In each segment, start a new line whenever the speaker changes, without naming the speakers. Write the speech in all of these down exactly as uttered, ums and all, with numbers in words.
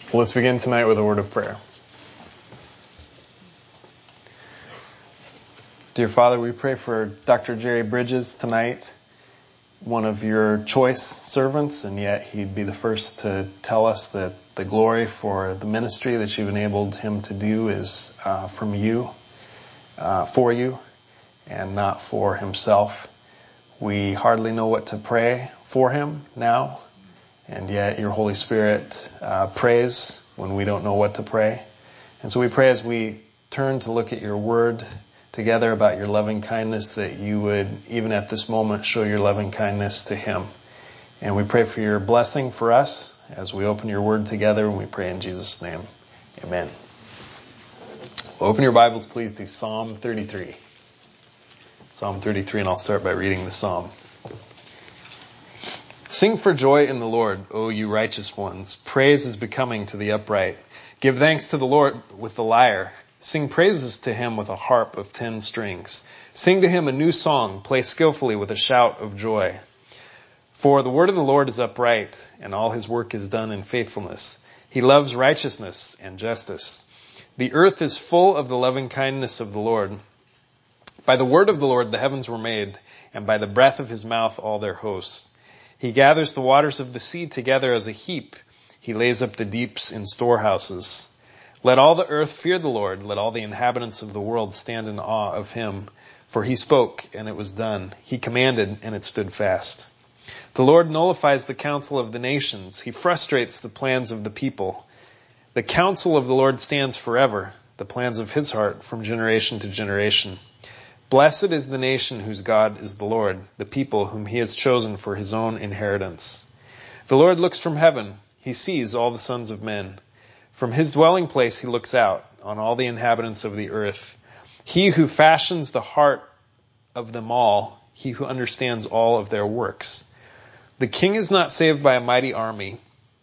Let's begin tonight with a word of prayer. Dear Father, we pray for Doctor Jerry Bridges tonight, one of your choice servants, and yet he'd be the first to tell us that the glory for the ministry that you've enabled him to do is uh, from you, uh, for you, and not for himself. We hardly know what to pray for him now, and yet your Holy Spirit uh, prays when we don't know what to pray. And so we pray as we turn to look at your word together about your loving kindness, that you would, even at this moment, show your loving kindness to him. And we pray for your blessing for us as we open your word together, and we pray in Jesus' name. Amen. Well, open your Bibles, please, to Psalm thirty-three. Psalm thirty-three, and I'll start by reading the psalm. Sing for joy in the Lord, O you righteous ones. Praise is becoming to the upright. Give thanks to the Lord with the lyre. Sing praises to him with a harp of ten strings. Sing to him a new song. Play skillfully with a shout of joy. For the word of the Lord is upright, and all his work is done in faithfulness. He loves righteousness and justice. The earth is full of the loving kindness of the Lord. By the word of the Lord the heavens were made, and by the breath of his mouth all their hosts. He gathers the waters of the sea together as a heap. He lays up the deeps in storehouses. Let all the earth fear the Lord. Let all the inhabitants of the world stand in awe of him. For he spoke, and it was done. He commanded, and it stood fast. The Lord nullifies the counsel of the nations. He frustrates the plans of the people. The counsel of the Lord stands forever, the plans of his heart from generation to generation. Blessed is the nation whose God is the Lord, the people whom he has chosen for his own inheritance. The Lord looks from heaven. He sees all the sons of men. From his dwelling place he looks out on all the inhabitants of the earth. He who fashions the heart of them all, he who understands all of their works. The king is not saved by a mighty army.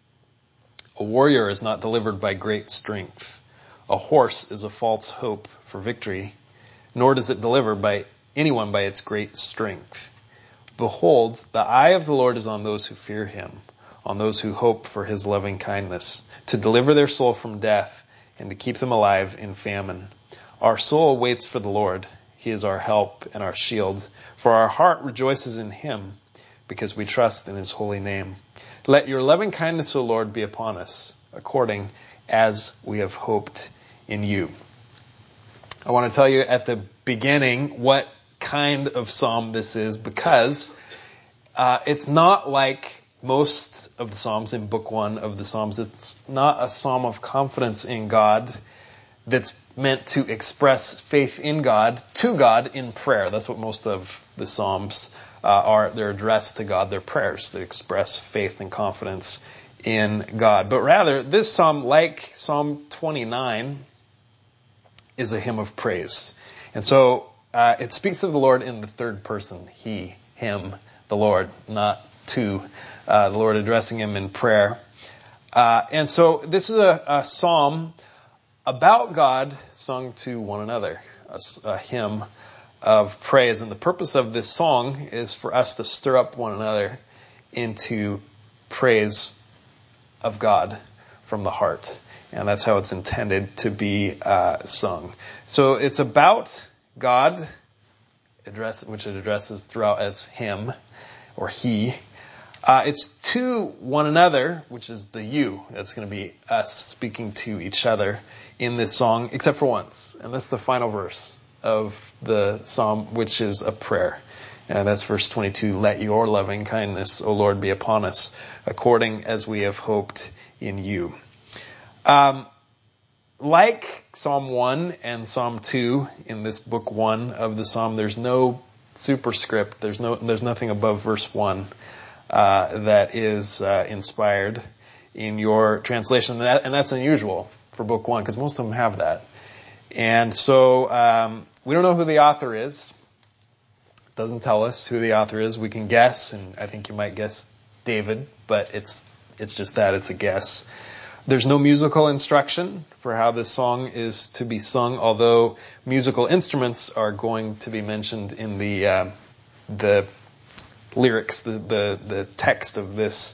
A warrior is not delivered by great strength. A horse is a false hope for victory, nor does it deliver by anyone by its great strength. Behold, the eye of the Lord is on those who fear him, on those who hope for his loving kindness, to deliver their soul from death and to keep them alive in famine. Our soul waits for the Lord. He is our help and our shield. For our heart rejoices in him, because we trust in his holy name. Let your loving kindness, O Lord, be upon us, according as we have hoped in you. I want to tell you at the beginning what kind of psalm this is, because uh, it's not like most of the psalms in book one of the Psalms. It's not a psalm of confidence in God that's meant to express faith in God, to God in prayer. That's what most of the psalms uh, are. They're addressed to God. They're prayers that express faith and confidence in God. But rather, this psalm, like Psalm twenty-nine, is a hymn of praise. And so uh, it speaks of the Lord in the third person. He, him, the Lord, not to uh, the Lord addressing him in prayer. Uh, and so this is a, a psalm about God sung to one another, a, a hymn of praise. And the purpose of this song is for us to stir up one another into praise of God from the heart. And that's how it's intended to be uh, sung. So it's about God, address, which it addresses throughout as him or he. Uh, it's to one another, which is the you. That's going to be us speaking to each other in this song, except for once. And that's the final verse of the psalm, which is a prayer. And that's verse twenty-two. Let your loving kindness, O Lord, be upon us, according as we have hoped in you. Um, like Psalm one and Psalm two in this book one of the Psalm, there's no superscript. There's no, there's nothing above verse one, uh, that is, uh, inspired in your translation. And, that, and that's unusual for book one, because most of them have that. And so, um, we don't know who the author is. It doesn't tell us who the author is. We can guess, and I think you might guess David, but it's, it's just that, it's a guess. There's no musical instruction for how this song is to be sung, although musical instruments are going to be mentioned in the uh, the lyrics, the, the the text of this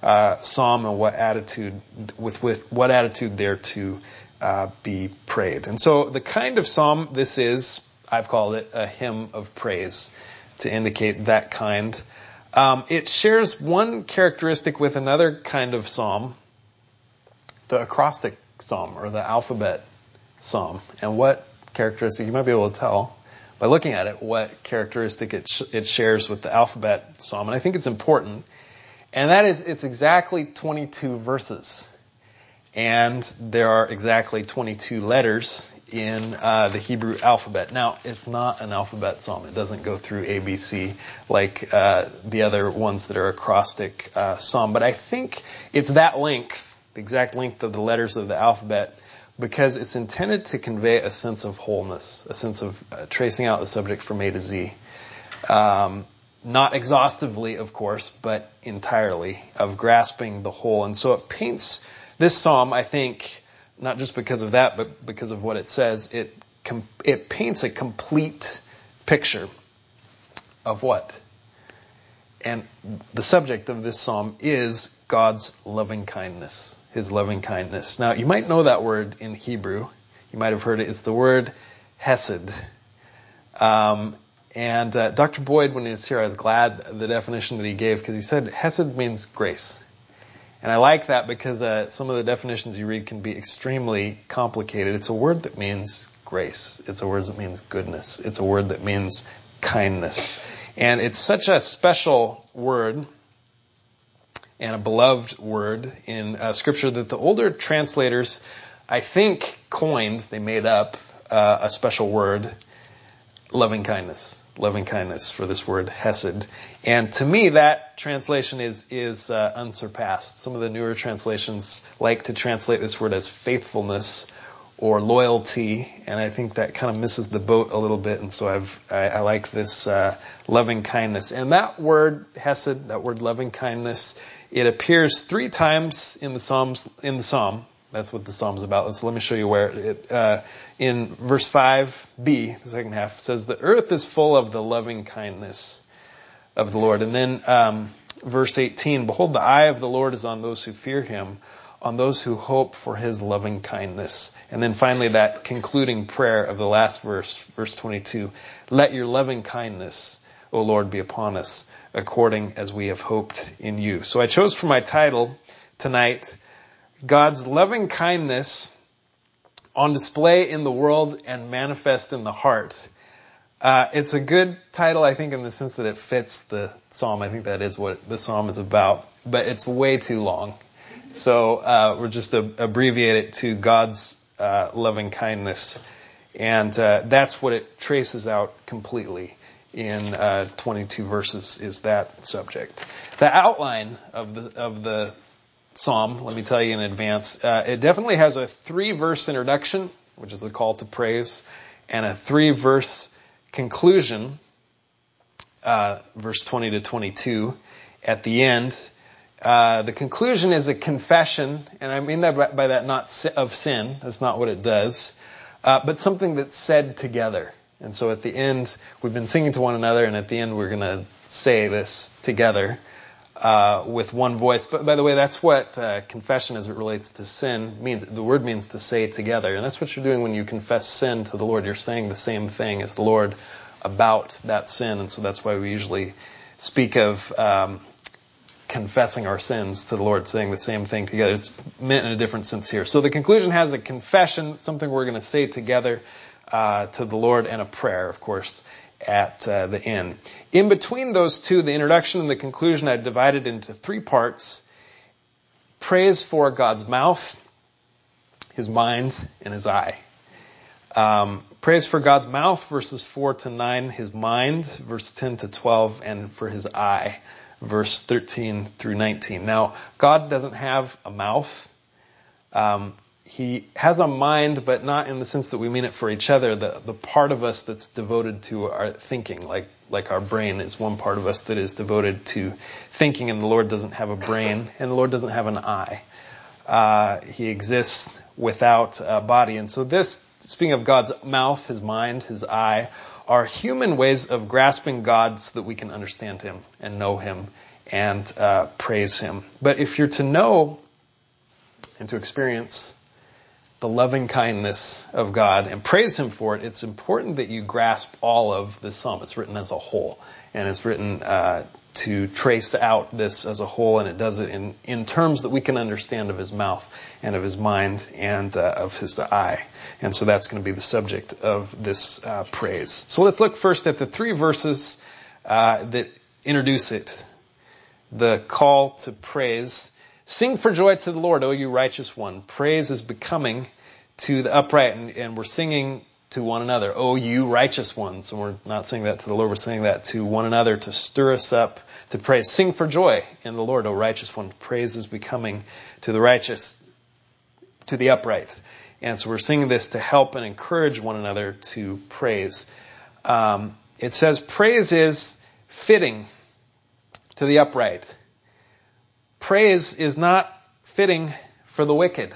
uh, psalm and what attitude, with, with what attitude they're to uh, be prayed. And so the kind of psalm this is, I've called it a hymn of praise to indicate that kind. Um, it shares one characteristic with another kind of psalm, the acrostic psalm or the alphabet psalm. And what characteristic, you might be able to tell by looking at it, what characteristic it, sh- it shares with the alphabet psalm. And I think it's important. And that is, it's exactly twenty-two verses. And there are exactly twenty-two letters in uh, the Hebrew alphabet. Now, it's not an alphabet psalm. It doesn't go through A B C like uh, the other ones that are acrostic uh, psalm. But I think it's that length, the exact length of the letters of the alphabet, because it's intended to convey a sense of wholeness, a sense of uh, tracing out the subject from A to Z. Um, not exhaustively, of course, but entirely, of grasping the whole. And so it paints this psalm, I think, not just because of that, but because of what it says, it com- it paints a complete picture of what? And the subject of this psalm is God's loving kindness, His loving kindness. Now, you might know that word in Hebrew. You might have heard it. It's the word hesed. Um, and uh, Doctor Boyd, when he was here, I was glad the definition that he gave, because he said hesed means grace. And I like that because uh, some of the definitions you read can be extremely complicated. It's a word that means grace. It's a word that means goodness. It's a word that means kindness. And it's such a special word and a beloved word in uh, Scripture that the older translators, I think, coined, they made up uh, a special word, loving kindness. Loving kindness for this word hesed. And to me, that translation is is uh, unsurpassed. Some of the newer translations like to translate this word as faithfulness or loyalty, and I think that kind of misses the boat a little bit. And so I've I, I like this uh, loving kindness. And that word hesed, that word loving kindness, it appears three times in the Psalms. In the Psalm, that's what the Psalm's about. So let me show you where it. Uh, in verse five b, the second half, it says, "The earth is full of the loving kindness of the Lord." And then um, verse eighteen, "Behold, the eye of the Lord is on those who fear Him, on those who hope for His loving kindness." And then finally, that concluding prayer of the last verse, verse twenty-two, "Let your loving kindness, O Lord, be upon us, according as we have hoped in you." So I chose for my title tonight, God's loving kindness on display in the world and manifest in the heart. Uh, it's a good title, I think, in the sense that it fits the psalm. I think that is what the psalm is about, but it's way too long. So uh, we'll just ab- abbreviate it to God's uh, loving kindness. And uh, that's what it traces out completely in uh, twenty-two verses, is that subject. The outline of the of the psalm, let me tell you in advance, uh, it definitely has a three-verse introduction, which is the call to praise, and a three-verse conclusion, uh, verse twenty to twenty-two, at the end. Uh, the conclusion is a confession, and I mean that by, by that not si- of sin. That's not what it does, uh, but something that's said together. And so at the end, we've been singing to one another, and at the end we're going to say this together. Uh, with one voice. But by the way, that's what uh, confession as it relates to sin means. The word means to say together. And that's what you're doing when you confess sin to the Lord. You're saying the same thing as the Lord about that sin. And so that's why we usually speak of um, confessing our sins to the Lord, saying the same thing together. It's meant in a different sense here. So the conclusion has a confession, something we're going to say together uh, to the Lord, and a prayer, of course, at uh, the end. In between those two, the introduction and the conclusion, I divided into three parts. Praise for God's mouth, His mind, and His eye. Um, praise for God's mouth, verses four to nine, His mind, verse ten to twelve, and for His eye, verse thirteen through nineteen. Now, God doesn't have a mouth. Um, He has a mind, but not in the sense that we mean it for each other. The the part of us that's devoted to our thinking, like like our brain is one part of us that is devoted to thinking, and the Lord doesn't have a brain, and the Lord doesn't have an eye. Uh, he exists without a body. And so this, speaking of God's mouth, His mind, His eye, are human ways of grasping God so that we can understand Him and know Him and uh, praise him. But if you're to know and to experience the loving kindness of God and praise him for it, it's important that you grasp all of this psalm. It's written as a whole, and it's written uh, to trace out this as a whole, and it does it in, in terms that we can understand of his mouth and of his mind and uh, of his eye. And so that's going to be the subject of this uh, praise. So let's look first at the three verses uh, that introduce it. The call to praise. Sing for joy to the Lord, O you righteous one. Praise is becoming to the upright, and, and we're singing to one another, O you righteous ones. And we're not singing that to the Lord, we're singing that to one another to stir us up to praise. Sing for joy in the Lord, O righteous one. Praise is becoming to the righteous, to the upright. And so we're singing this to help and encourage one another to praise. Um, it says praise is fitting to the upright. Praise is not fitting for the wicked.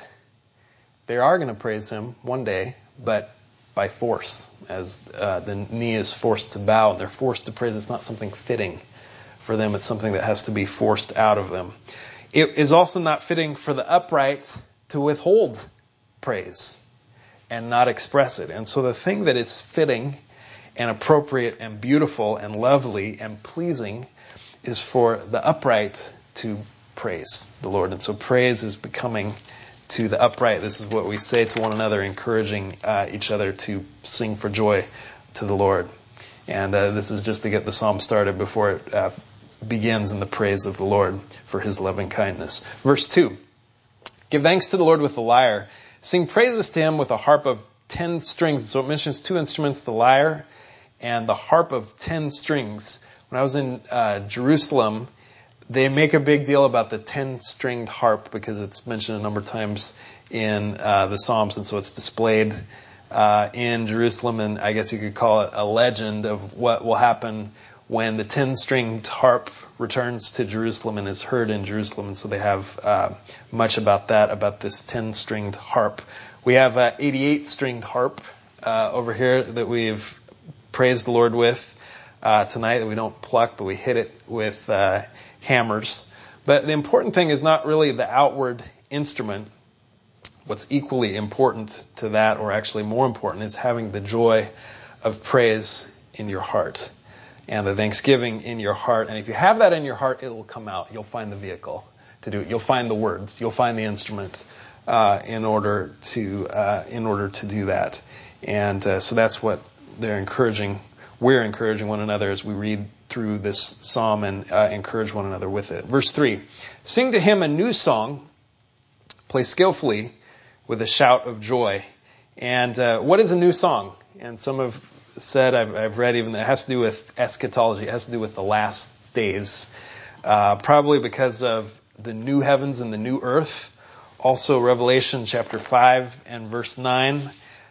They are going to praise him one day, but by force, as uh, the knee is forced to bow and they're forced to praise. It's not something fitting for them. It's something that has to be forced out of them. It is also not fitting for the upright to withhold praise and not express it. And so the thing that is fitting and appropriate and beautiful and lovely and pleasing is for the upright to praise the Lord. And so praise is becoming to the upright. This is what we say to one another, encouraging uh, each other to sing for joy to the Lord. And uh, this is just to get the psalm started before it uh, begins in the praise of the Lord for his loving kindness. Verse two, give thanks to the Lord with the lyre. Sing praises to him with a harp of ten strings. So it mentions two instruments, the lyre and the harp of ten strings. When I was in uh, Jerusalem, they make a big deal about the ten-stringed harp because it's mentioned a number of times in uh, the Psalms, and so it's displayed uh, in Jerusalem, and I guess you could call it a legend of what will happen when the ten-stringed harp returns to Jerusalem and is heard in Jerusalem. And so they have uh, much about that, about this ten-stringed harp. We have an eighty-eight-stringed harp uh, over here that we've praised the Lord with uh, tonight, that we don't pluck, but we hit it with uh hammers. But the important thing is not really the outward instrument. What's equally important to that, or actually more important, is having the joy of praise in your heart and the thanksgiving in your heart. And if you have that in your heart, it will come out. You'll find the vehicle to do it. You'll find the words. You'll find the instrument uh, in order to uh, in order to do that. And uh, so that's what they're encouraging. We're encouraging one another as we read through this psalm and uh, encourage one another with it. Verse three, sing to him a new song, play skillfully with a shout of joy. And uh, what is a new song? And some have said, I've, I've read even that it has to do with eschatology. It has to do with the last days, uh, probably because of the new heavens and the new earth. Also, Revelation chapter five and verse nine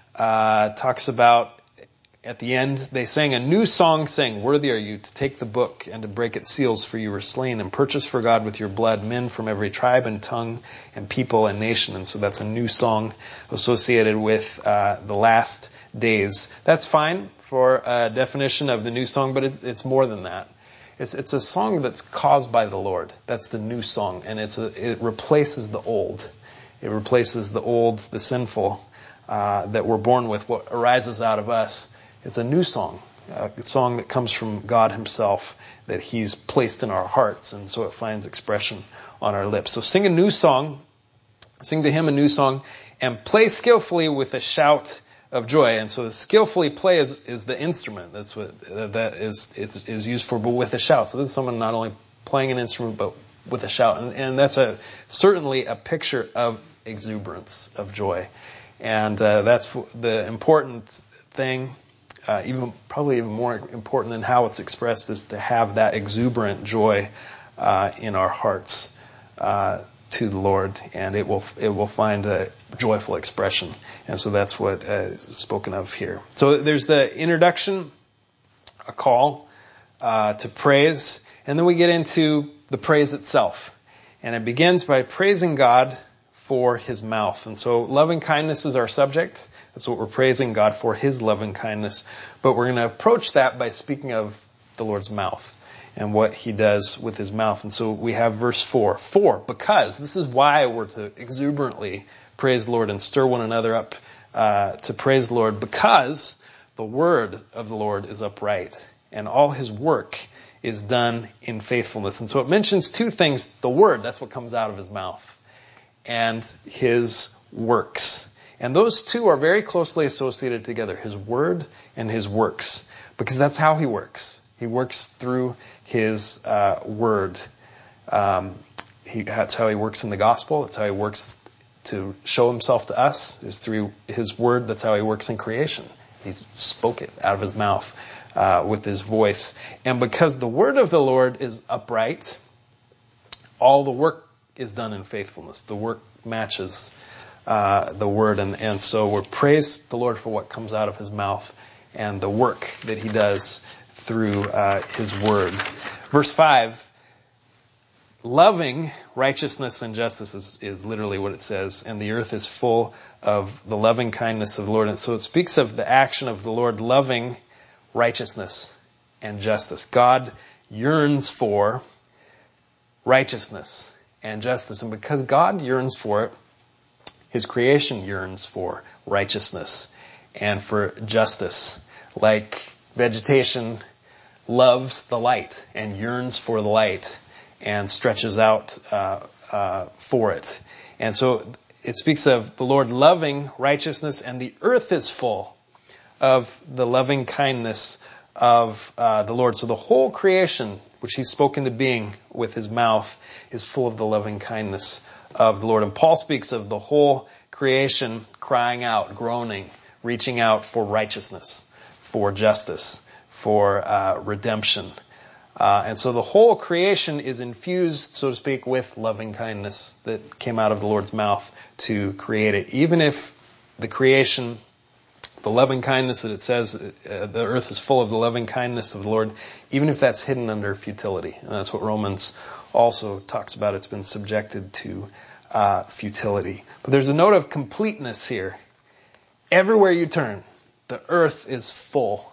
uh, talks about, at the end, they sang a new song saying, worthy are you to take the book and to break its seals, for you were slain and purchased for God with your blood men from every tribe and tongue and people and nation. And so that's a new song associated with uh, the last days. That's fine for a definition of the new song, but it, it's more than that. It's, it's a song that's caused by the Lord. That's the new song. And it's a, it replaces the old. It replaces the old, the sinful uh, that we're born with, what arises out of us. It's a new song, a song that comes from God himself, that he's placed in our hearts, and so it finds expression on our lips. So sing a new song, sing to him a new song, and play skillfully with a shout of joy. And so the skillfully play is, is the instrument. That's what uh, that is, it's, is used for, but with a shout. So this is someone not only playing an instrument, but with a shout. And, and that's a certainly a picture of exuberance, of joy. And uh, that's the important thing. Uh, even probably even more important than how it's expressed is to have that exuberant joy uh, in our hearts uh, to the Lord, and it will it will find a joyful expression. And so that's what uh, is spoken of here. So there's the introduction, a call uh, to praise, and then we get into the praise itself, and it begins by praising God for his mouth. And so loving kindness is our subject. That's what we're praising God for, his loving kindness. But we're going to approach that by speaking of the Lord's mouth. and what he does with his mouth. And so we have verse four. For, because, this is why we're to exuberantly praise the Lord and stir one another up uh, to praise the Lord, because the word of the Lord is upright, and all his work is done in faithfulness. And so it mentions two things: the word, that's what comes out of his mouth, and his works. And those two are very closely associated together, his word and his works, because that's how he works. He works through his uh, word. Um, he, that's how he works in the gospel. That's how he works to show himself to us, is through his word. That's how he works in creation. He spoke it out of his mouth uh, with his voice. And because the word of the Lord is upright, all the work is done in faithfulness. The work matches uh, the word. And, and so we praise the Lord for what comes out of his mouth and the work that he does through uh, his word. Verse five, loving righteousness and justice is, is literally what it says. And the earth is full of the loving kindness of the Lord. And so it speaks of the action of the Lord loving righteousness and justice. God yearns for righteousness and justice. And because God yearns for it, his creation yearns for righteousness and for justice. Like vegetation loves the light and yearns for the light and stretches out uh, uh, for it. And so it speaks of the Lord loving righteousness, and the earth is full of the loving kindness of uh, the Lord. So the whole creation, which he's spoken to being with his mouth, is full of the loving kindness of the Lord. And Paul speaks of the whole creation crying out, groaning, reaching out for righteousness, for justice, for uh, redemption. Uh, and so the whole creation is infused, so to speak, with loving kindness that came out of the Lord's mouth to create it. Even if the creation, the loving kindness that it says, uh, the earth is full of the loving kindness of the Lord, even if that's hidden under futility. And that's what Romans also talks about. It's been subjected to uh, futility. But there's a note of completeness here. Everywhere you turn, the earth is full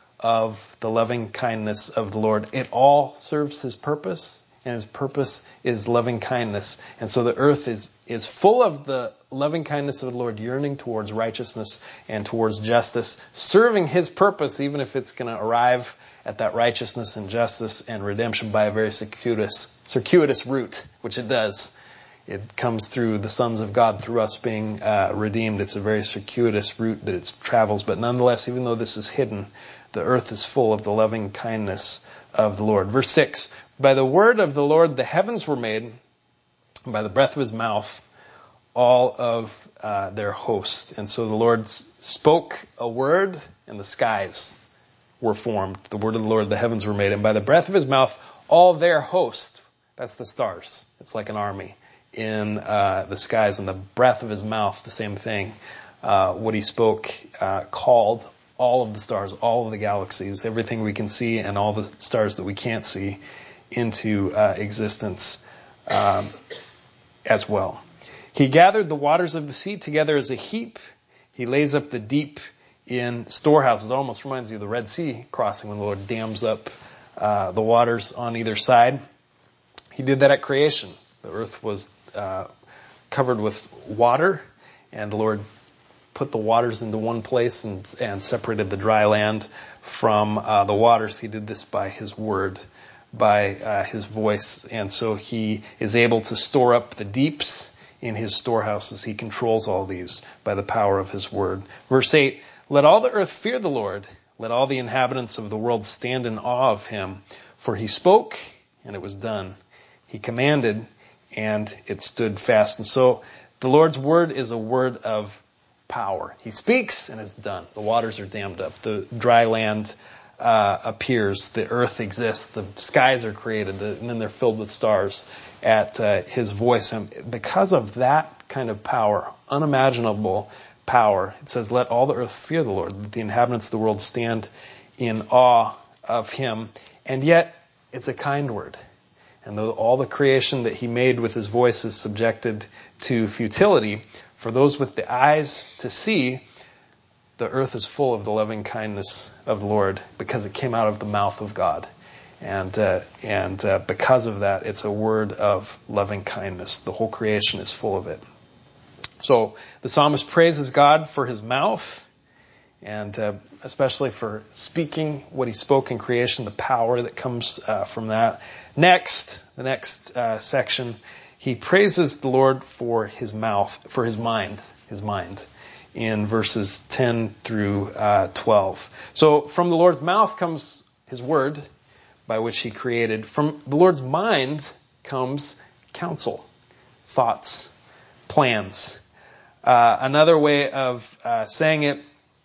of the loving kindness of the Lord. It all serves his purpose, and his purpose is loving kindness. And so the earth is, is full of the loving kindness of the Lord, yearning towards righteousness and towards justice, serving his purpose, even if it's going to arrive at that righteousness and justice and redemption by a very circuitous, circuitous route, which it does. It comes through the sons of God, through us being uh, redeemed. It's a very circuitous route that it travels. But nonetheless, even though this is hidden, the earth is full of the loving kindness of the Lord. Verse six, by the word of the Lord the heavens were made, and by the breath of his mouth all of uh, their hosts. And so the Lord spoke a word, and the skies were formed. The word of the Lord, the heavens were made. And by the breath of his mouth, all their hosts, that's the stars. It's like an army in uh, the skies. And the breath of his mouth, the same thing. Uh, what he spoke uh, called all of the stars, all of the galaxies, everything we can see and all the stars that we can't see into uh, existence um, as well. He gathered the waters of the sea together as a heap. He lays up the deep in storehouses. It almost reminds you of the Red Sea crossing when the Lord dams up uh, the waters on either side. He did that at creation. The earth was uh, covered with water, and the Lord put the waters into one place and, and separated the dry land from uh, the waters. He did this by his word, by uh, his voice. And so he is able to store up the deeps in his storehouses. He controls all these by the power of his word. Verse eight, let all the earth fear the Lord. Let all the inhabitants of the world stand in awe of him. For he spoke, and it was done. He commanded, and it stood fast. And so the Lord's word is a word of power. He speaks and it's done. The waters are dammed up. The dry land uh, appears. The earth exists. The skies are created. The, and then they're filled with stars at uh, his voice. And because of that kind of power, unimaginable power, it says, let all the earth fear the Lord. Let the inhabitants of the world stand in awe of him. And yet it's a kind word. And though all the creation that he made with his voice is subjected to futility, for those with the eyes to see, the earth is full of the loving kindness of the Lord because it came out of the mouth of God. And uh, and uh, because of that, it's a word of loving kindness. The whole creation is full of it. So the psalmist praises God for his mouth, and uh, especially for speaking what he spoke in creation, the power that comes uh, from that. Next, the next uh, section, he praises the Lord for his mouth, for his mind, his mind, in verses ten through uh, twelve. So from the Lord's mouth comes his word, by which he created. From the Lord's mind comes counsel, thoughts, plans. Uh, another way of uh, saying it,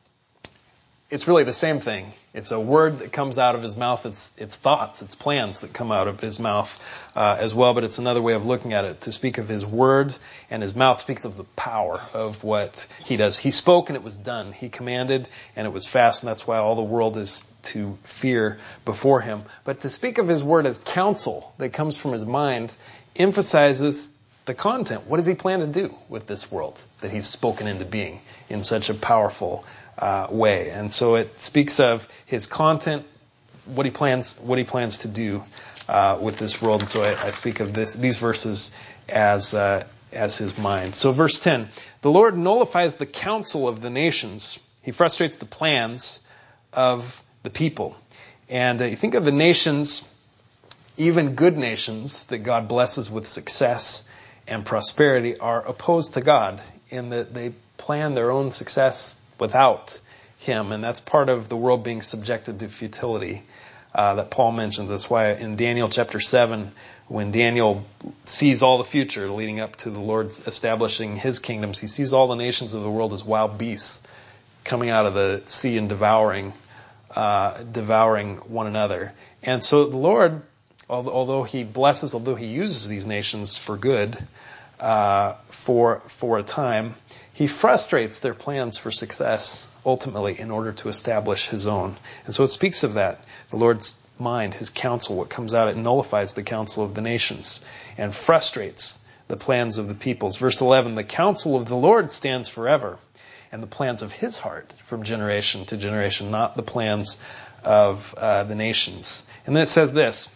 it's really the same thing. It's a word that comes out of his mouth. It's it's thoughts, it's plans that come out of his mouth uh, as well. But it's another way of looking at it. To speak of his word, and his mouth speaks of the power of what he does. He spoke and it was done. He commanded and it was fast, and that's why all the world is to fear before him. But to speak of his word as counsel that comes from his mind emphasizes the content. What does he plan to do with this world that he's spoken into being in such a powerful uh, way? And so it speaks of his content, what he plans, what he plans to do uh, with this world. And so I, I speak of this, these verses as uh, as his mind. So verse ten, the Lord nullifies the counsel of the nations. He frustrates the plans of the people. And uh, you think of the nations, even good nations that God blesses with success and prosperity, are opposed to God in that they plan their own success without him. And that's part of the world being subjected to futility uh, that Paul mentions. That's why in Daniel chapter seven, when Daniel sees all the future leading up to the Lord's establishing his kingdoms, he sees all the nations of the world as wild beasts coming out of the sea and devouring, uh, devouring one another. And so the Lord, although he blesses, although he uses these nations for good, uh, for, for a time, he frustrates their plans for success ultimately in order to establish his own. And so it speaks of that. The Lord's mind, his counsel, what comes out, it nullifies the counsel of the nations and frustrates the plans of the peoples. Verse eleven, the counsel of the Lord stands forever, and the plans of his heart from generation to generation, not the plans of uh, the nations. And then it says this,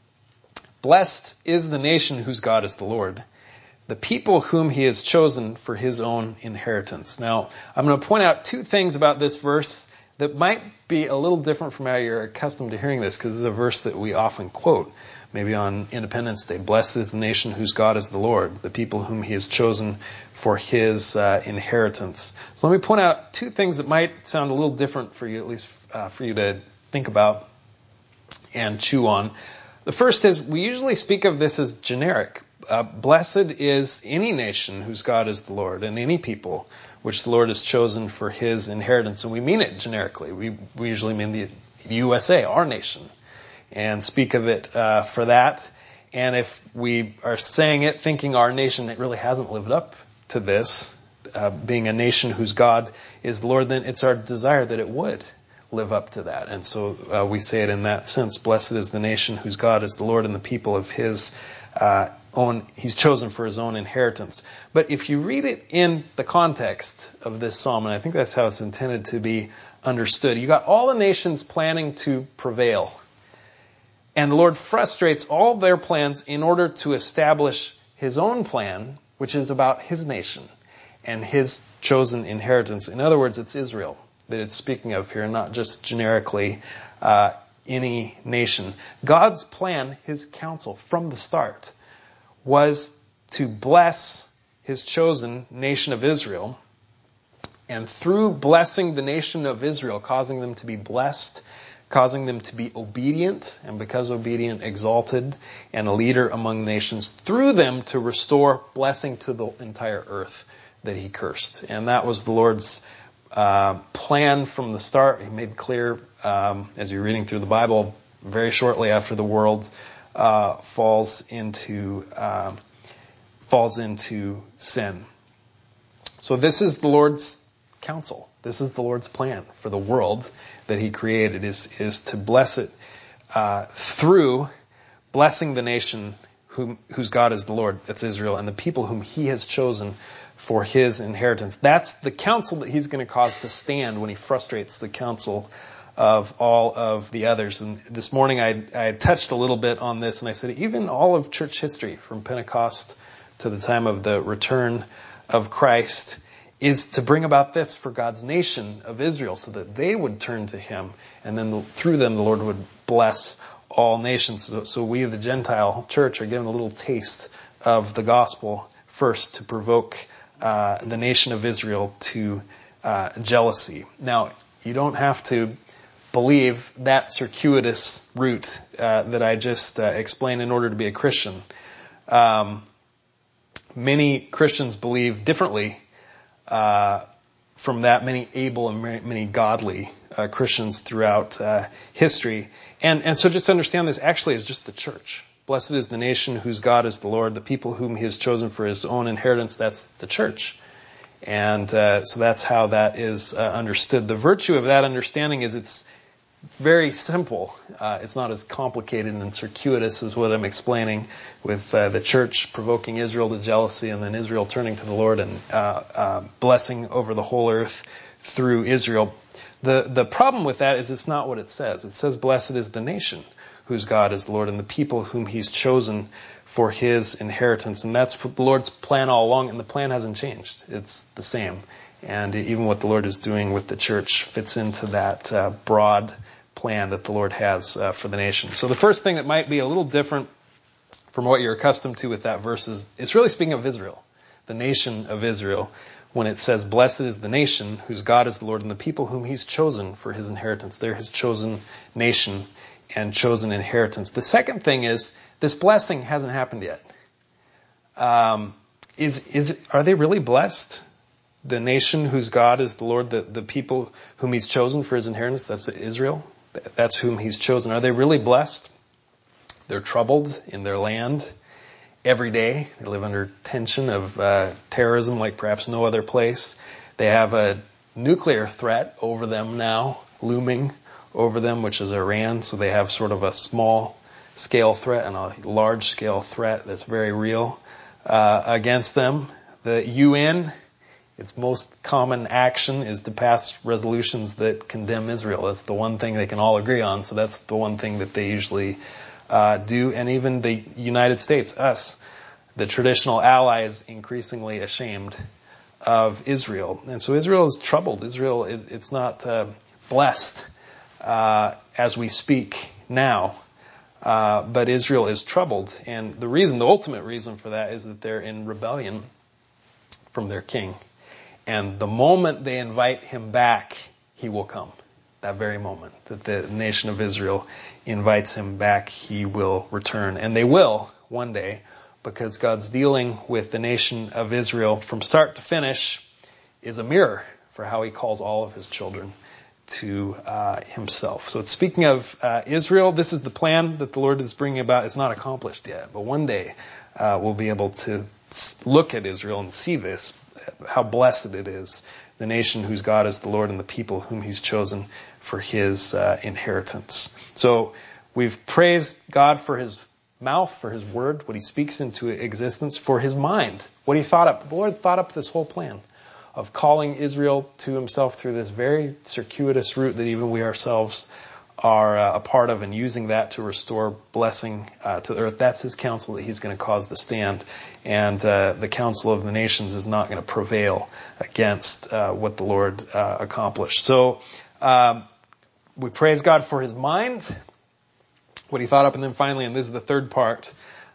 blessed is the nation whose God is the Lord, the people whom he has chosen for his own inheritance. Now, I'm going to point out two things about this verse that might be a little different from how you're accustomed to hearing this, because this is a verse that we often quote, maybe on Independence Day. Blessed is the nation whose God is the Lord, the people whom he has chosen for his uh, inheritance. So let me point out two things that might sound a little different for you, at least uh, for you to think about and chew on. The first is, we usually speak of this as generic. Uh, blessed is any nation whose God is the Lord, and any people which the Lord has chosen for his inheritance. And we mean it generically. We, we usually mean the U S A, our nation, and speak of it uh, for that. And if we are saying it thinking our nation, it really hasn't lived up to this, uh, being a nation whose God is the Lord, then it's our desire that it would live up to that. And so uh, we say it in that sense. Blessed is the nation whose God is the Lord, and the people of his uh, own, he's chosen for his own inheritance. But if you read it in the context of this psalm, and I think that's how it's intended to be understood, you got all the nations planning to prevail. And the Lord frustrates all their plans in order to establish his own plan, which is about his nation and his chosen inheritance. In other words, it's Israel that it's speaking of here, not just generically uh, any nation. God's plan, his counsel from the start, was to bless his chosen nation of Israel. And through blessing the nation of Israel, causing them to be blessed, causing them to be obedient, and because obedient, exalted, and a leader among nations, through them to restore blessing to the entire earth that he cursed. And that was the Lord's Uh, plan from the start. He made clear, um, as you're reading through the Bible, very shortly after the world uh, falls into uh, falls into sin. So this is the Lord's counsel. This is the Lord's plan for the world that he created, is is to bless it uh, through blessing the nation whom, whose God is the Lord, that's Israel, and the people whom he has chosen for his inheritance. That's the counsel that he's going to cause to stand when he frustrates the counsel of all of the others. And this morning I, I touched a little bit on this, and I said even all of church history from Pentecost to the time of the return of Christ is to bring about this for God's nation of Israel, so that they would turn to him, and then the, through them the Lord would bless all nations. So, so we, the Gentile church, are given a little taste of the gospel first to provoke uh, the nation of Israel to uh, jealousy. Now, you don't have to believe that circuitous route uh, that I just uh, explained in order to be a Christian. Um, many Christians believe differently uh, from that, many able and many godly uh, Christians throughout uh, history. And, and so just understand this actually is just the church. Blessed is the nation whose God is the Lord, the people whom he has chosen for his own inheritance. That's the church. And uh, so that's how that is uh, understood. The virtue of that understanding is it's very simple. Uh, it's not as complicated and circuitous as what I'm explaining with uh, the church provoking Israel to jealousy and then Israel turning to the Lord and uh, uh, blessing over the whole earth through Israel. The the problem with that is it's not what it says. It says, blessed is the nation whose God is the Lord and the people whom he's chosen for his inheritance. And that's the Lord's plan all along, and the plan hasn't changed. It's the same. And even what the Lord is doing with the church fits into that uh, broad plan that the Lord has uh, for the nation. So the first thing that might be a little different from what you're accustomed to with that verse is it's really speaking of Israel, the nation of Israel, when it says, blessed is the nation whose God is the Lord and the people whom he's chosen for his inheritance. They're his chosen nation and chosen inheritance. The second thing is this blessing hasn't happened yet. Um, is is are they really blessed? The nation whose God is the Lord, the, the people whom he's chosen for his inheritance, that's Israel. That's whom he's chosen. Are they really blessed? They're troubled in their land every day. They live under tension of uh, terrorism like perhaps no other place. They have a nuclear threat over them now, looming over them, which is Iran. So they have sort of a small scale threat and a large scale threat that's very real uh, against them. The U N, its most common action is to pass resolutions that condemn Israel. That's the one thing they can all agree on. So that's the one thing that they usually uh, do. And even the United States, us, the traditional ally, is increasingly ashamed of Israel. And so Israel is troubled. Israel is, it's not uh, blessed uh, as we speak now. Uh, but Israel is troubled. And the reason, the ultimate reason for that is that they're in rebellion from their king. And the moment they invite him back, he will come. That very moment that the nation of Israel invites him back, he will return. And they will one day, because God's dealing with the nation of Israel from start to finish is a mirror for how he calls all of his children to uh, himself. So it's speaking of uh, Israel. This is the plan that the Lord is bringing about. It's not accomplished yet, but one day uh, we'll be able to look at Israel and see this, how blessed it is, the nation whose God is the Lord and the people whom he's chosen for his uh, inheritance. So we've praised God for his mouth, for his word, what he speaks into existence, for his mind, what he thought up. The Lord thought up this whole plan of calling Israel to himself through this very circuitous route that even we ourselves are uh, a part of, and using that to restore blessing uh, to the earth. That's his counsel that he's going to cause to stand. And uh, the counsel of the nations is not going to prevail against uh, what the Lord uh, accomplished. So um, we praise God for his mind, what he thought up. And then finally, and this is the third part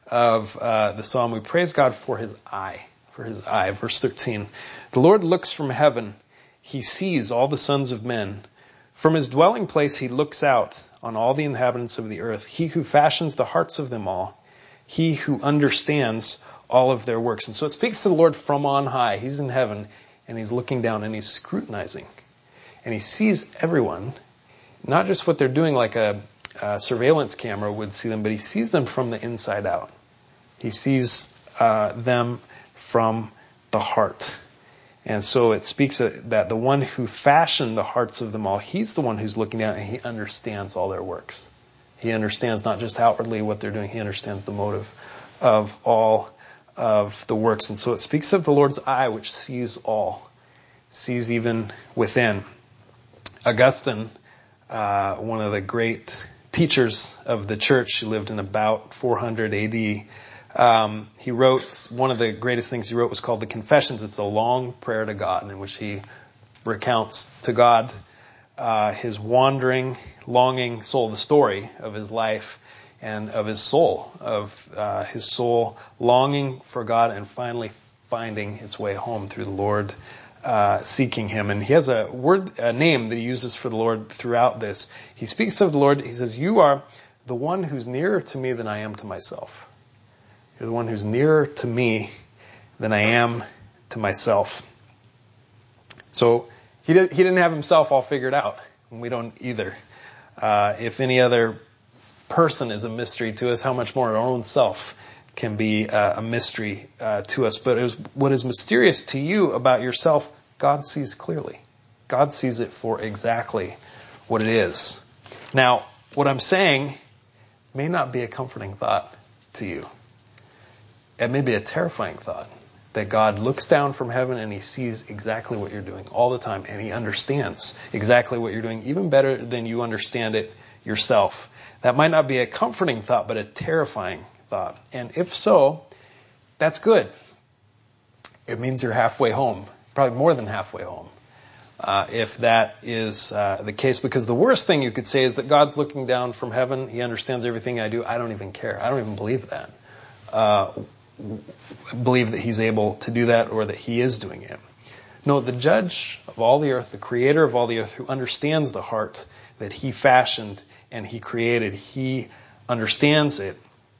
of uh, the psalm, we praise God for his eye, for his eye. Verse thirteen, the Lord looks from heaven. He sees all the sons of men. From his dwelling place he looks out on all the inhabitants of the earth. He who fashions the hearts of them all. He who understands all of their works. And so it speaks to the Lord from on high. He's in heaven and he's looking down and he's scrutinizing. And he sees everyone, not just what they're doing like a, a surveillance camera would see them, but he sees them from the inside out. He sees uh, them from the heart. And so it speaks that the one who fashioned the hearts of them all, he's the one who's looking down and he understands all their works. He understands not just outwardly what they're doing, he understands the motive of all of the works. And so it speaks of the Lord's eye, which sees all, sees even within. Augustine uh, one of the great teachers of the church. She lived in about four hundred A D. Um, he wrote, one of the greatest things he wrote was called the Confessions. It's a long prayer to God in which he recounts to God uh, his wandering, longing soul, the story of his life and of his soul, of uh, his soul longing for God and finally finding its way home through the Lord, uh, seeking him. And he has a word, a name that he uses for the Lord throughout this. He speaks of the Lord. He says, "You are the one who's nearer to me than I am to myself." You're the one who's nearer to me than I am to myself. So he did, he didn't have himself all figured out, and we don't either. Uh, if any other person is a mystery to us, how much more our own self can be uh, a mystery uh, to us. But it was, what is mysterious to you about yourself, God sees clearly. God sees it for exactly what it is. Now, what I'm saying may not be a comforting thought to you. It may be a terrifying thought that God looks down from heaven and he sees exactly what you're doing all the time, and he understands exactly what you're doing even better than you understand it yourself. That might not be a comforting thought, but a terrifying thought. And if so, that's good. It means you're halfway home, probably more than halfway home, uh, if that is uh, the case. Because the worst thing you could say is that God's looking down from heaven. He understands everything I do. I don't even care. I don't even believe that. Uh, believe that he's able to do that or that he is doing it. No, the judge of all the earth, the creator of all the earth, who understands the heart that he fashioned and he created, he understands it.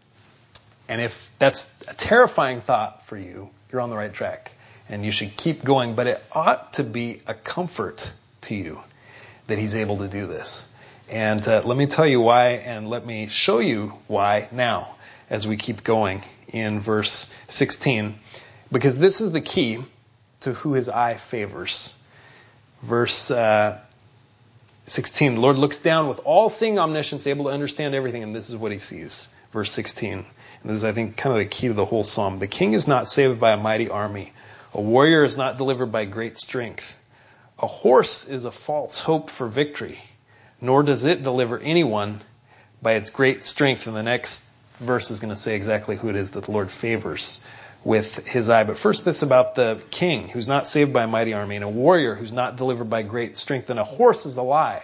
And if that's a terrifying thought for you, you're on the right track and you should keep going. But it ought to be a comfort to you that he's able to do this. And uh, let me tell you why, and let me show you why now as we keep going in verse sixteen, because this is the key to who his eye favors. Verse uh, sixteen, the Lord looks down with all-seeing omniscience, able to understand everything, and this is what he sees. Verse sixteen, and this is, I think, kind of the key to the whole psalm. The king is not saved by a mighty army. A warrior is not delivered by great strength. A horse is a false hope for victory, nor does it deliver anyone by its great strength. And the next verse is going to say exactly who it is that the Lord favors with his eye. But first, this about the king who's not saved by a mighty army, and a warrior who's not delivered by great strength. And a horse is a lie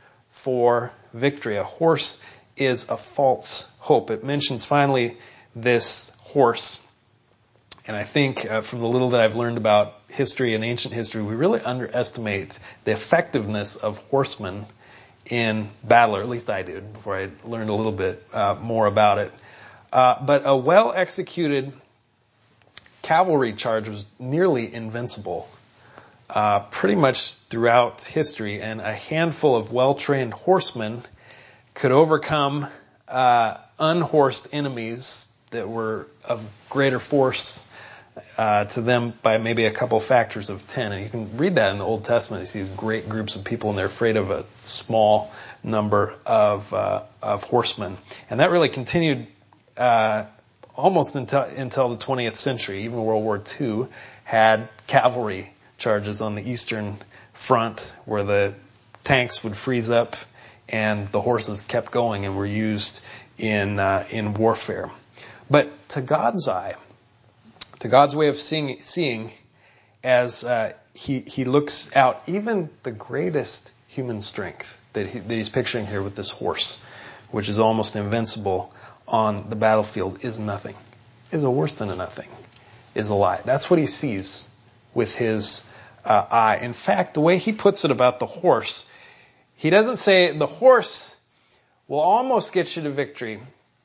for victory. A horse is a false hope. It mentions finally this horse. And I think uh, from the little that I've learned about history and ancient history, we really underestimate the effectiveness of horsemen in battle, or at least I did before I learned a little bit uh, more about it. Uh, but a well-executed cavalry charge was nearly invincible, uh, pretty much throughout history, and a handful of well-trained horsemen could overcome uh, unhorsed enemies that were of greater force uh, to them by maybe a couple factors of ten. And you can read that in the Old Testament. You see these great groups of people, and they're afraid of a small number of uh, of horsemen. And that really continued Uh, almost until, until the twentieth century. Even World War Two had cavalry charges on the Eastern Front where the tanks would freeze up and the horses kept going and were used in uh, in warfare. But to God's eye, to God's way of seeing, seeing as uh, he he looks out, even the greatest human strength that, he, that he's picturing here with this horse, which is almost invincible on the battlefield, is nothing, is a worse than a nothing, is a lie. That's what he sees with his uh, eye. In fact, the way he puts it about the horse, he doesn't say the horse will almost get you to victory,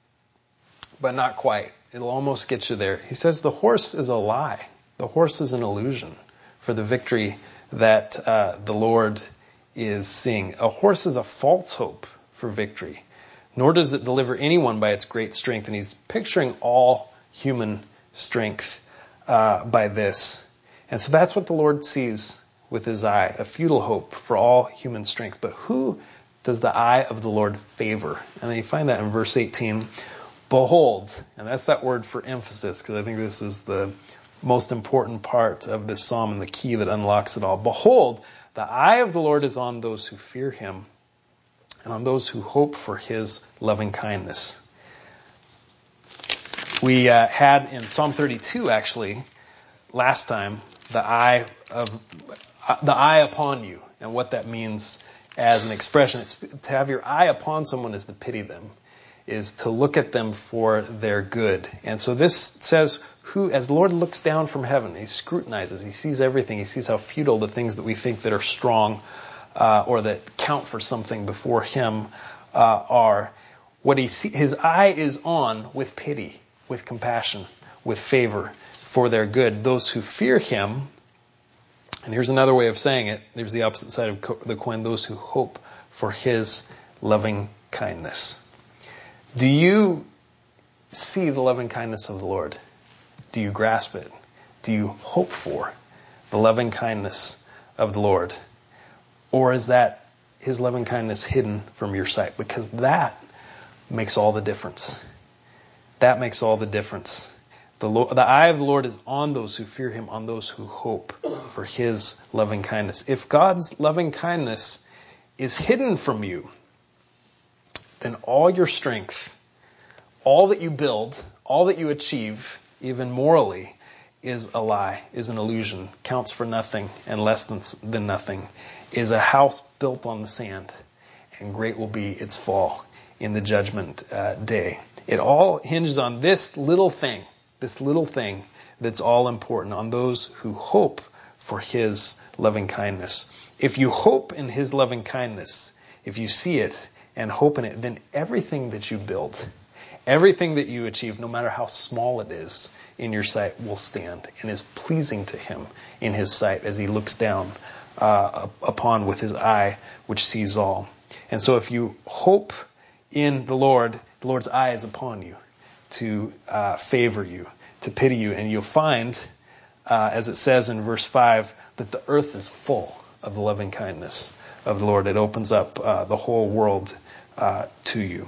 but not quite. It'll almost get you there. He says the horse is a lie. The horse is an illusion for the victory that uh, the Lord is seeing. A horse is a false hope for victory, nor does it deliver anyone by its great strength. And he's picturing all human strength uh, by this. And so that's what the Lord sees with his eye, a futile hope for all human strength. But who does the eye of the Lord favor? And then you find that in verse eighteen. Behold, and that's that word for emphasis, because I think this is the most important part of this psalm and the key that unlocks it all. Behold, the eye of the Lord is on those who fear him, and on those who hope for his loving kindness. We uh, had in Psalm thirty-two, actually, last time, the eye of uh, the eye upon you, and what that means as an expression. It's to have your eye upon someone is to pity them, is to look at them for their good. And so this says, who, as the Lord looks down from heaven, he scrutinizes, he sees everything, he sees how futile the things that we think that are strong uh, or that count for something before him uh, are. What he see, his eye is on with pity, with compassion, with favor for their good. Those who fear him, and here's another way of saying it, there's the opposite side of the coin, those who hope for his loving kindness. Do you see the loving kindness of the Lord? Do you grasp it? Do you hope for the loving kindness of the Lord? Or is that his loving kindness hidden from your sight? Because that makes all the difference. That makes all the difference. The, Lord, the eye of the Lord is on those who fear him, on those who hope for his loving kindness. If God's loving kindness is hidden from you, then all your strength, all that you build, all that you achieve, even morally, is a lie, is an illusion, counts for nothing and less than, than nothing, is a house built on the sand, and great will be its fall in the judgment uh, day. It all hinges on this little thing, this little thing that's all important, on those who hope for his loving kindness. If you hope in his loving kindness, if you see it and hope in it, then everything that you build, everything that you achieve, no matter how small it is in your sight, will stand and is pleasing to him in his sight as he looks down uh, upon with his eye, which sees all. And so if you hope in the Lord, the Lord's eye is upon you to uh, favor you, to pity you. And you'll find, uh, as it says in verse five, that the earth is full of the loving kindness of the Lord. It opens up uh, the whole world uh, to you.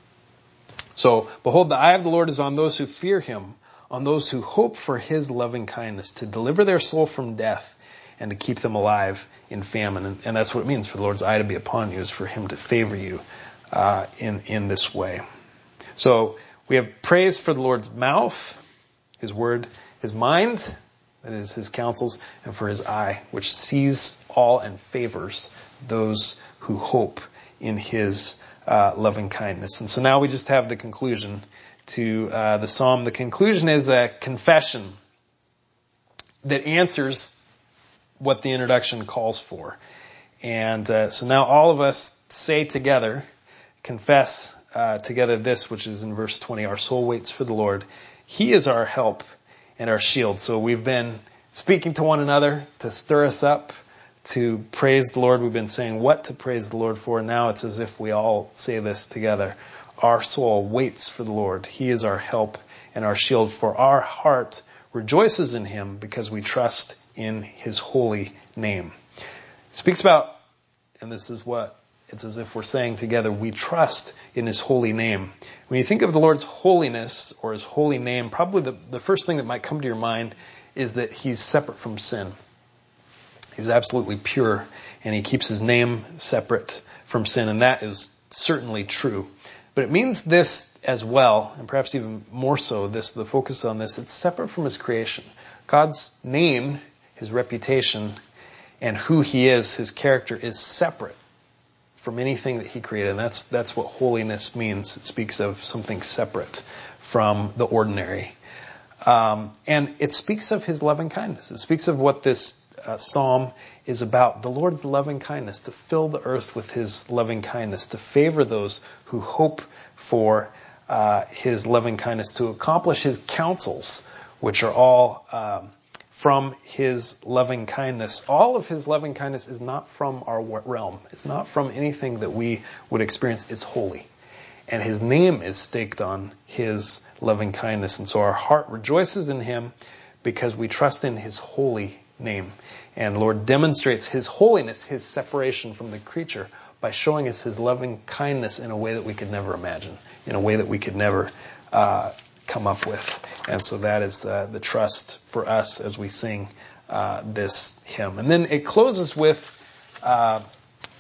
So, behold, the eye of the Lord is on those who fear him, on those who hope for his loving kindness, to deliver their soul from death and to keep them alive in famine. And, and that's what it means for the Lord's eye to be upon you, is for him to favor you uh, in, in this way. So, we have praise for the Lord's mouth, his word, his mind, that is his counsels, and for his eye, which sees all and favors those who hope in his uh, loving kindness. And so now we just have the conclusion to uh, the psalm. The conclusion is a confession that answers what the introduction calls for. And uh, so now all of us say together, confess uh, together this, which is in verse twenty, our soul waits for the Lord. He is our help and our shield. So we've been speaking to one another to stir us up to praise the Lord. We've been saying what to praise the Lord for. Now it's as if we all say this together. Our soul waits for the Lord. He is our help and our shield. For our heart rejoices in him because we trust in his holy name. It speaks about, and this is what it's as if we're saying together, we trust in his holy name. When you think of the Lord's holiness or his holy name, probably the, the first thing that might come to your mind is that he's separate from sin. He's absolutely pure, and he keeps his name separate from sin, and that is certainly true. But it means this as well, and perhaps even more so, this, the focus on this, it's separate from his creation. God's name, his reputation, and who he is, his character, is separate from anything that he created. And that's that's what holiness means. It speaks of something separate from the ordinary. Um, and it speaks of his loving kindness. It speaks of what this uh, psalm is about. The Lord's loving kindness, to fill the earth with his loving kindness, to favor those who hope for uh, his loving kindness, to accomplish his counsels, which are all um, from his loving kindness. All of his loving kindness is not from our realm. It's not from anything that we would experience. It's holy. And his name is staked on his loving kindness. And so our heart rejoices in him because we trust in his holy name. And the Lord demonstrates his holiness, his separation from the creature, by showing us his loving kindness in a way that we could never imagine, in a way that we could never uh, come up with. And so that is uh, the trust for us as we sing uh, this hymn. And then it closes with uh,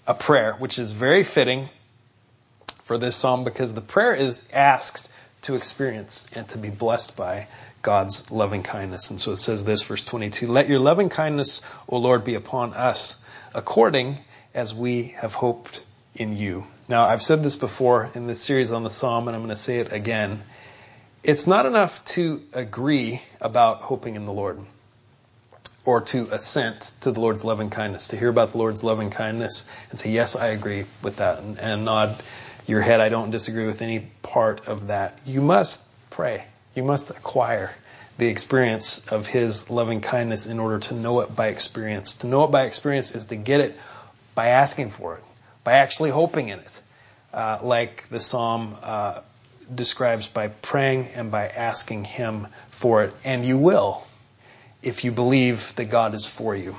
a prayer, which is very fitting for this psalm because the prayer is asked to experience and to be blessed by God's loving kindness. And so it says this, verse twenty-two, let your loving kindness, O Lord, be upon us, according as we have hoped in you. Now, I've said this before in this series on the psalm, and I'm going to say it again. It's not enough to agree about hoping in the Lord or to assent to the Lord's loving kindness, to hear about the Lord's loving kindness and say, yes, I agree with that, and, and nod your head. I don't disagree with any part of that. You must pray. You must acquire the experience of His loving kindness in order to know it by experience. To know it by experience is to get it by asking for it, by actually hoping in it, uh, like the psalm uh, describes, by praying and by asking Him for it. And you will, if you believe that God is for you.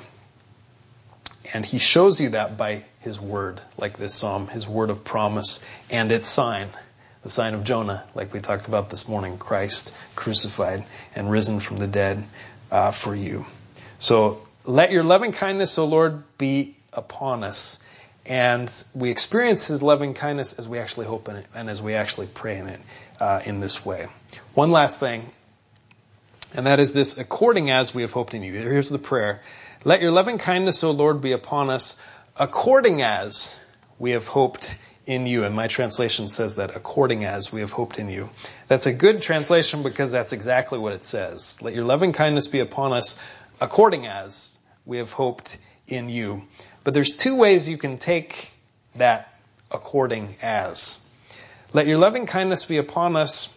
And He shows you that by His word, like this psalm, His word of promise and its sign, the sign of Jonah, like we talked about this morning, Christ crucified and risen from the dead uh, for you. So let your loving kindness, O Lord, be upon us. And we experience His loving kindness as we actually hope in it and as we actually pray in it uh, in this way. One last thing, and that is this, according as we have hoped in you. Here's the prayer. Let your loving kindness, O Lord, be upon us, according as we have hoped in you. And my translation says that, according as we have hoped in you. That's a good translation because that's exactly what it says. Let your loving kindness be upon us, according as we have hoped in you. But there's two ways you can take that according as. Let your loving kindness be upon us,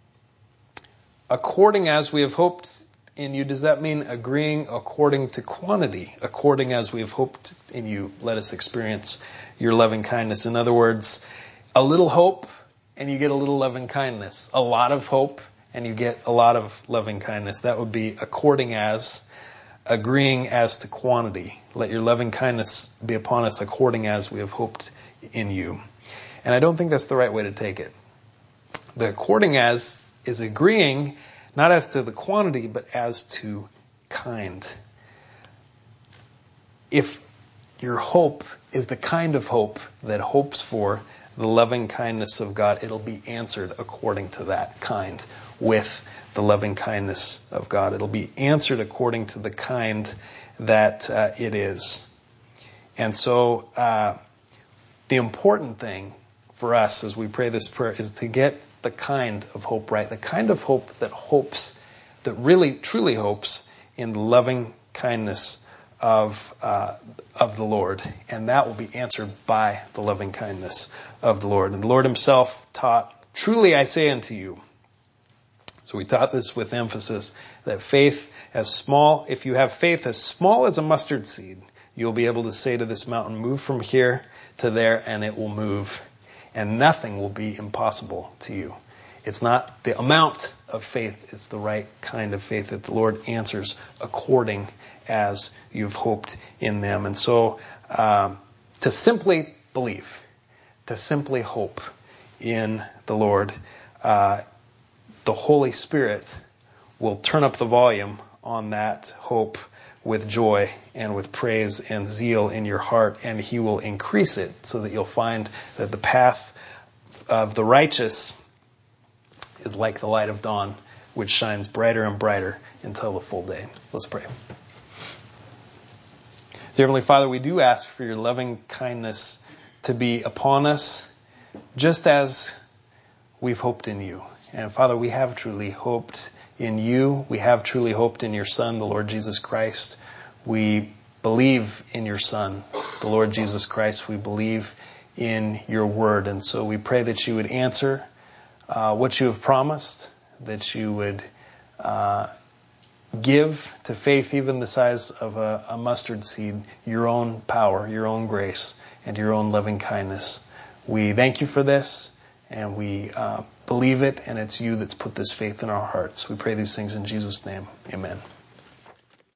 according as we have hoped in you. Does that mean agreeing according to quantity? According as we have hoped in you, let us experience your loving kindness. In other words, a little hope and you get a little loving kindness. A lot of hope and you get a lot of loving kindness. That would be according as, agreeing as to quantity. Let your loving kindness be upon us according as we have hoped in you. And I don't think that's the right way to take it. The according as is agreeing not as to the quantity, but as to kind. If your hope is the kind of hope that hopes for the loving kindness of God, it'll be answered according to that kind with the loving kindness of God. It'll be answered according to the kind that uh, it is. And so uh, the important thing for us as we pray this prayer is to get the kind of hope right, the kind of hope that hopes, that really truly hopes in the loving kindness of uh, of the Lord, and that will be answered by the loving kindness of the Lord. And the Lord Himself taught, truly I say unto you. So we taught this with emphasis, that faith as small, if you have faith as small as a mustard seed, you'll be able to say to this mountain, move from here to there, and it will move. And nothing will be impossible to you. It's not the amount of faith, it's the right kind of faith that the Lord answers according as you've hoped in them. And so um, to simply believe, to simply hope in the Lord, uh, the Holy Spirit will turn up the volume on that hope with joy and with praise and zeal in your heart, and He will increase it so that you'll find that the path of the righteous is like the light of dawn, which shines brighter and brighter until the full day. Let's pray. Dear Heavenly Father, we do ask for your loving kindness to be upon us, just as we've hoped in you. And Father, we have truly hoped in you. We have truly hoped in your Son, the Lord Jesus Christ. We believe in your Son, the Lord Jesus Christ. We believe in your word. And so we pray that you would answer uh, what you have promised, that you would uh, give to faith even the size of a, a mustard seed, your own power, your own grace, and your own loving kindness. We thank you for this, and we uh, believe it, and it's you that's put this faith in our hearts. We pray these things in Jesus' name. Amen.